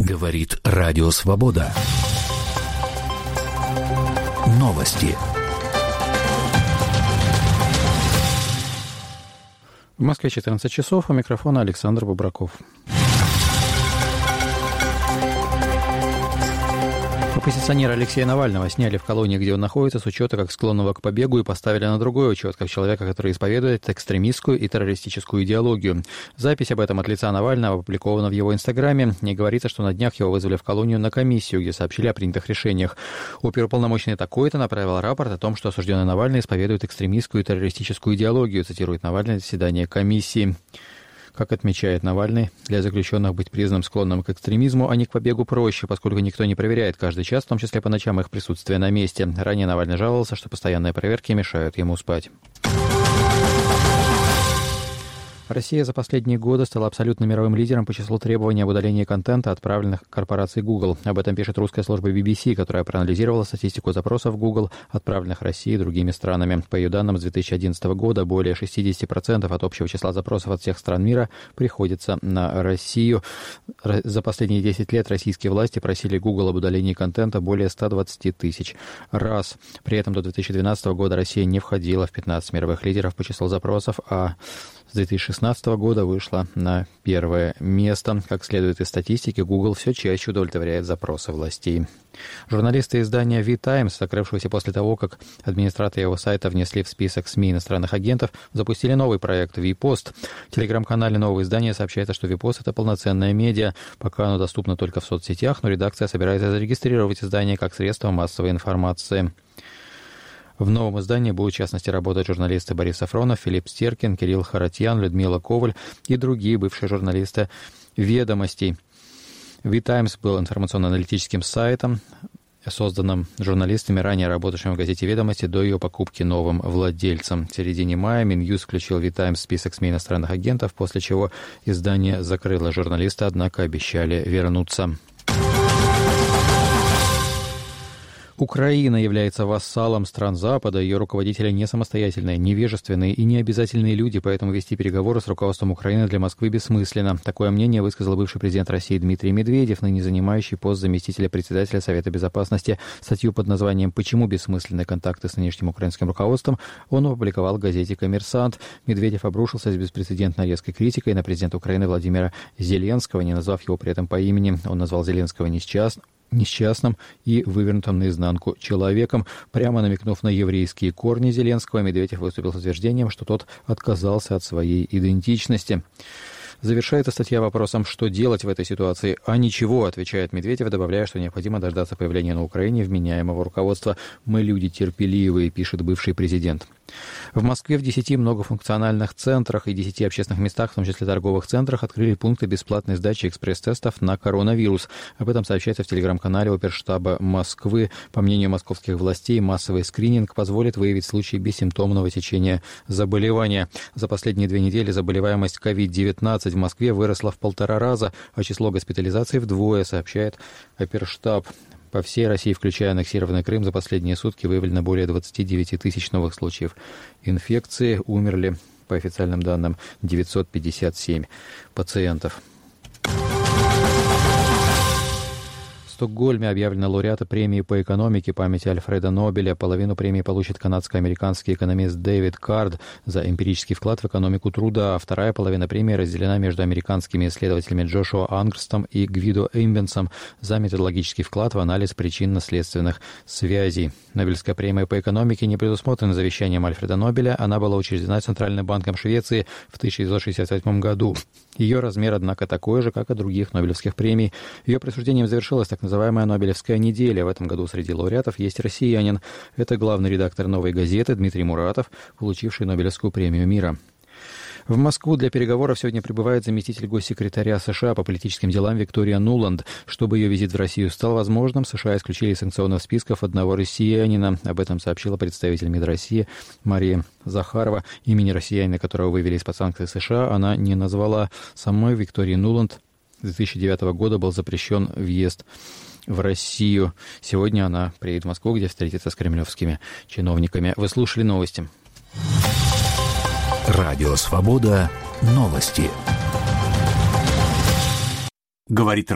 Говорит Радио Свобода. Новости. В Москве 14 часов. У микрофона Александр Бобраков. Оппозиционера Алексея Навального сняли в колонии, где он находится, с учета как склонного к побегу, и поставили на другой учет, как человека, который исповедует экстремистскую и террористическую идеологию. Запись об этом от лица Навального опубликована в его инстаграме. И говорится, что на днях его вызвали в колонию на комиссию, где сообщили о принятых решениях. Оперуполномоченный такой-то направил рапорт о том, что осужденный Навальный исповедует экстремистскую и террористическую идеологию, цитирует Навальный на заседании комиссии. Как отмечает Навальный, для заключенных быть признанным склонным к экстремизму, а не к побегу проще, поскольку никто не проверяет каждый час, в том числе по ночам, их присутствие на месте. Ранее Навальный жаловался, что постоянные проверки мешают ему спать. Россия за последние годы стала абсолютно мировым лидером по числу требований об удалении контента, отправленных корпорацией Google. Об этом пишет русская служба BBC, которая проанализировала статистику запросов Google, отправленных Россией и другими странами. По ее данным, с 2011 года более 60% от общего числа запросов от всех стран мира приходится на Россию. За последние 10 лет российские власти просили Google об удалении контента более 120 тысяч раз. При этом до 2012 года Россия не входила в 15 мировых лидеров по числу запросов, а с 2016 года вышла на первое место. Как следует из статистики, Google все чаще удовлетворяет запросы властей. Журналисты издания V-Times, закрывшегося после того, как администраторы его сайта внесли в список СМИ иностранных агентов, запустили новый проект V-Post. В телеграм-канале нового издания сообщается, что V-Post — это полноценное медиа. Пока оно доступно только в соцсетях, но редакция собирается зарегистрировать издание как средство массовой информации. В новом издании будут, в частности, работать журналисты Борис Сафронов, Филипп Стеркин, Кирилл Харатьян, Людмила Коваль и другие бывшие журналисты «Ведомостей». V-Times был информационно-аналитическим сайтом, созданным журналистами, ранее работавшими в газете «Ведомости» до ее покупки новым владельцем. В середине мая Минюст включил V-Times в список СМИ иностранных агентов, после чего издание закрыло. Журналисты, однако, обещали вернуться. Украина является вассалом стран Запада, ее руководители не самостоятельные, невежественные и необязательные люди, поэтому вести переговоры с руководством Украины для Москвы бессмысленно. Такое мнение высказал бывший президент России Дмитрий Медведев, ныне занимающий пост заместителя председателя Совета Безопасности. Статью под названием «Почему бессмысленны контакты с нынешним украинским руководством» он опубликовал в газете «Коммерсант». Медведев обрушился с беспрецедентно резкой критикой на президента Украины Владимира Зеленского, не назвав его при этом по имени. Он назвал Зеленского несчастным и вывернутым наизнанку человеком. Прямо намекнув на еврейские корни Зеленского, Медведев выступил с утверждением, что тот отказался от своей идентичности. Завершается статья вопросом, что делать в этой ситуации. А ничего, отвечает Медведев, добавляя, что необходимо дождаться появления на Украине вменяемого руководства. «Мы люди терпеливые», пишет бывший президент. В Москве в 10 многофункциональных центрах и 10 общественных местах, в том числе торговых центрах, открыли пункты бесплатной сдачи экспресс-тестов на коронавирус. Об этом сообщается в телеграм-канале Оперштаба Москвы. По мнению московских властей, массовый скрининг позволит выявить случаи бессимптомного течения заболевания. За последние 2 недели заболеваемость COVID-19 в Москве выросла в 1,5 раза, а число госпитализаций вдвое, сообщает Оперштаб. По всей России, включая аннексированный Крым, за последние сутки выявлено более 29 тысяч новых случаев инфекции. Умерли, по официальным данным, 957 пациентов. В Стокгольме объявлены лауреаты премии по экономике памяти Альфреда Нобеля. Половину премии получит канадско-американский экономист Дэвид Кард за эмпирический вклад в экономику труда, а вторая половина премии разделена между американскими исследователями Джошуа Ангстом и Гвидо Эмбенсом за методологический вклад в анализ причинно-следственных связей. Нобелевская премия по экономике не предусмотрена завещанием Альфреда Нобеля. Она была учреждена Центральным банком Швеции в 1968 году. Ее размер, однако, такой же, как и других нобелевских премий. Ее присуждением завершилась так называемая Нобелевская неделя. В этом году среди лауреатов есть россиянин. Это главный редактор «Новой газеты» Дмитрий Муратов, получивший Нобелевскую премию мира. В Москву для переговоров сегодня прибывает заместитель госсекретаря США по политическим делам Виктория Нуланд. Чтобы ее визит в Россию стал возможным, США исключили из санкционных списков одного россиянина. Об этом сообщила представитель МИД России Мария Захарова. Имени россиянина, которого вывели из-под санкций США, она не назвала. Самой Виктории Нуланд с 2009 года был запрещен въезд в Россию. Сегодня она приедет в Москву, где встретится с кремлевскими чиновниками. Вы слушали новости. Радио Свобода. Новости. Говорит